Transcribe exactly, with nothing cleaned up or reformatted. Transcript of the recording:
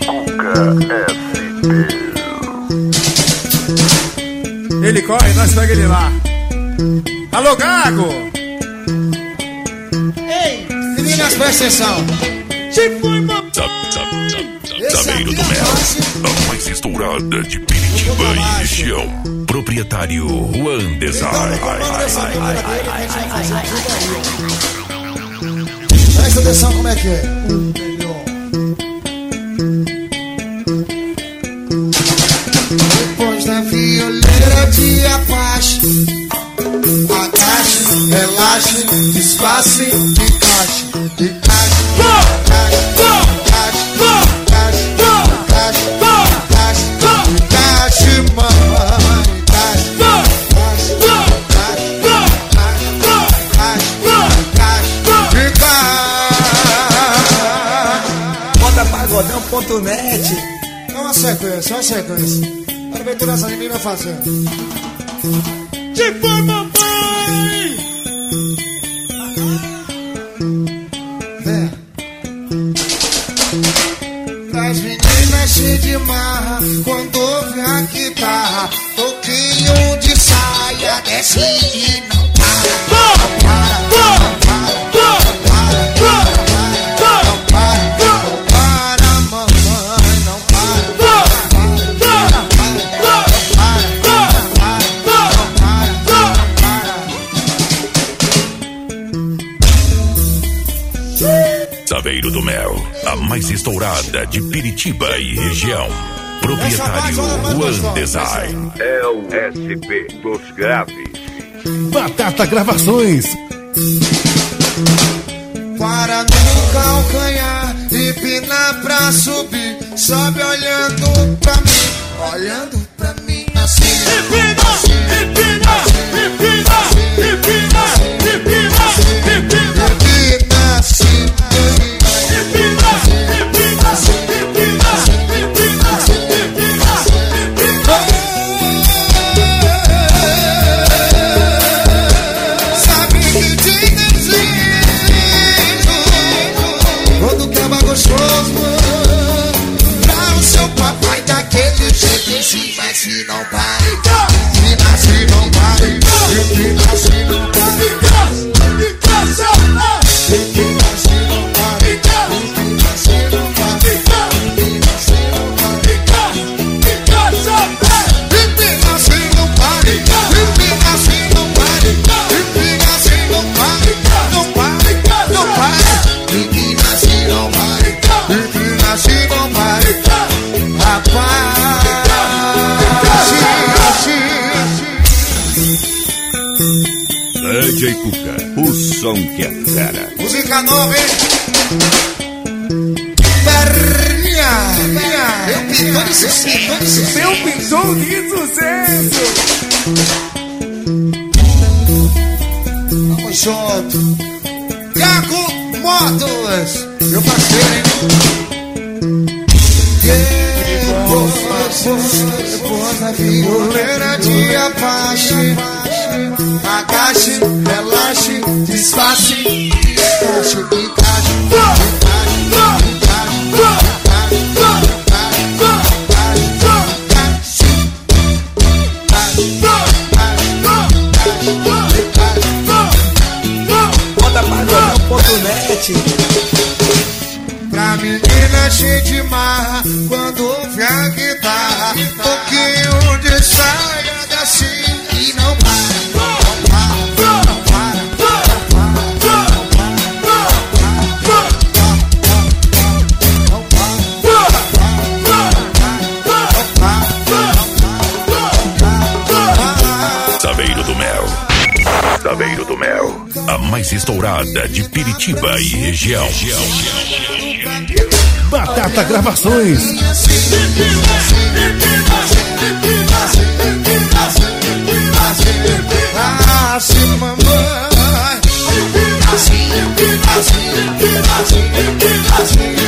Ele corre, nós pega ele lá. Alô, Gago! Ei, meninas, presta atenção. Saveiro do Mel, a mais estourada de Piritiba e região. Proprietário Juan Design. Presta atenção como é que é. Depois da violeira de Apache, agache, relaxe, desface, encaixe, encaixe, Pagodão.net. É uma sequência, é uma sequência. Para ver todas essas meninas fazendo. De forma bem! É. As meninas cheias de marra, quando ouve a guitarra, toquinho de saia, desce e não para. Não para, não para, não para, não para, não para, mamãe, não para, não para, não para. Saveiro do Mel, a mais estourada de Piritiba e região. Proprietário Juan Design. É o S P dos graves. Batata Gravações. Para no calcanhar, empina pra subir, sobe olhando pra mim, olhando pra mim assim. Empina, empina, empina, empina, empina, empina, empina assim. Empina, empina, empina, empina, empina, empina. Sabe que te desejo quando quebra gostoso pra o seu papai daquele jeito em cima, se não pare, empina se não pare, empina se não pare, empina se não pare, empina se não pare, empina se não pare, empina se não pare, empina se não pare, empina se não pare, não pare, não pare, empina se não pare, empina se não pare, rapaz. D J Cuca, o som que é fera. Música nova, hein? Perninha, meu pintor de sucesso, Meu pintor de sucesso. vamos junto. Gago Motos, meu parceiro, hein? Depois da violeira de Apache, agache, relaxe, desface, encaixe, encaixe, Bota Pagodão.net. pra menina cheia de marra, quando ouve a guitarra, pouquinho de saia desce e não para, não para, não para, Saveiro do Mel. Saveiro do Mel, a mais estourada de Piritiba e região. Batata Gravações. Assim, mamãe, assim, assim, assim, assim.